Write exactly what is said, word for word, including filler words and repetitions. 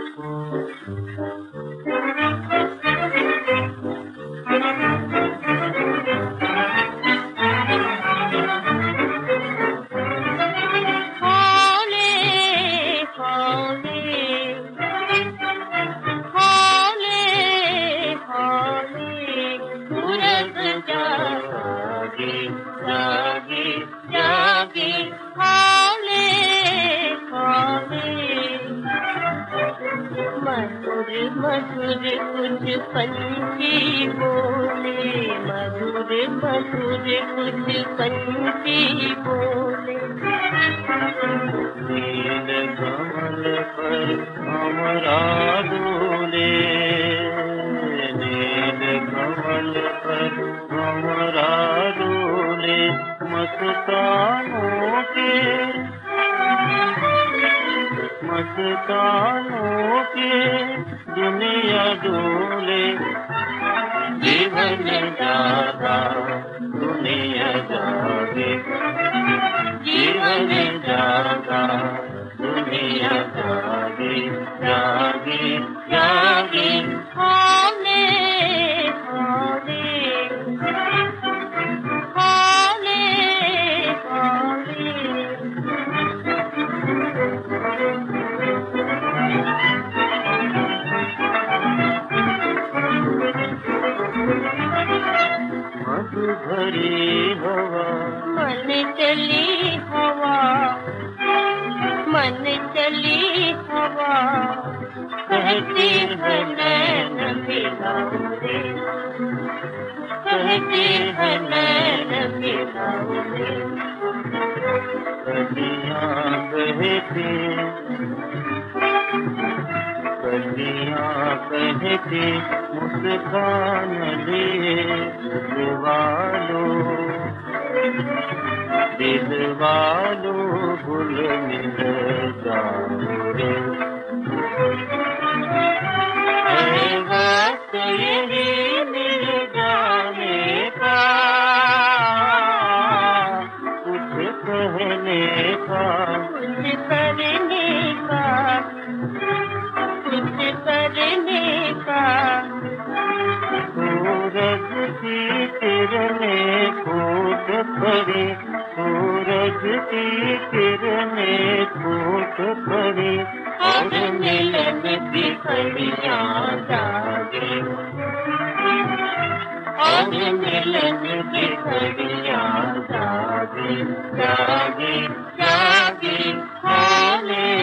जागे जागे हाले हाले मधुर मधुर कुछ पंछी बोले, मधुर मधुर कुछ पंछी बोले। नील कमल पर हमरा डोले, नील कमल पर हमरा डोले, मस्तानों के मस्तानों के दुनिया डोले। जीवन जागा दुनिया जागे, जीवन जागा दुनिया जागे, जागे जागे हाले हाले हाले हाले। मधु भरी हवा मन चली हवा, मन चली हवा, कहती है नैन मिलाओ रे, कहती है नैन मिलाओ रे। कलियां बहती कलियां कहती मुस्कान लिए, दिलवालो दिलवालो गुल मिल जाओ रे। है वक्त यही मिल जाने का, कुछ कहने का, कुछ करने का, कुछ करने का। सूरज की किरणें फूट पड़ी, सूरज की किरणें फूट पड़ी, और मिलन की घड़ियां जागे, और मिलन की घड़ियां जागे, जागे जागे हाले